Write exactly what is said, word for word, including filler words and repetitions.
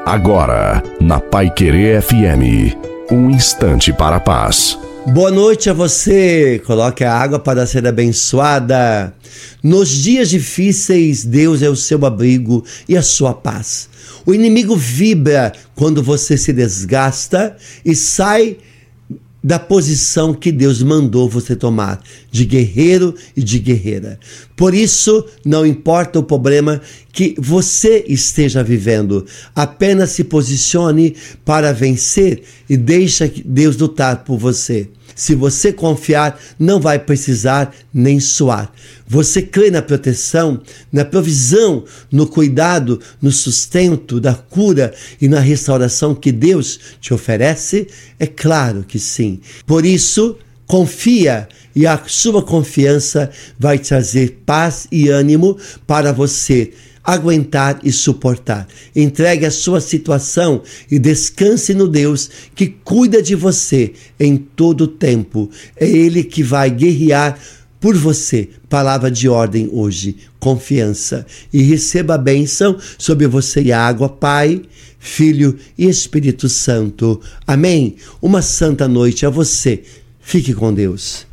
Agora, na Paiquerê F M, um instante para a paz. Boa noite a você, coloque a água para ser abençoada. Nos dias difíceis, Deus é o seu abrigo e a sua paz. O inimigo vibra quando você se desgasta e sai da posição que Deus mandou você tomar, de guerreiro e de guerreira. Por isso, não importa o problema que você esteja vivendo, apenas se posicione para vencer e deixa Deus lutar por você. Se você confiar, não vai precisar nem suar. Você crê na proteção, na provisão, no cuidado, no sustento, da cura e na restauração que Deus te oferece? É claro que sim. Por isso, confia, e a sua confiança vai trazer paz e ânimo para você aguentar e suportar. Entregue a sua situação e descanse no Deus que cuida de você em todo o tempo. É Ele que vai guerrear por você. Palavra de ordem hoje, confiança. E receba a bênção sobre você e a água, Pai, Filho e Espírito Santo. Amém? Uma santa noite a você. Fique com Deus.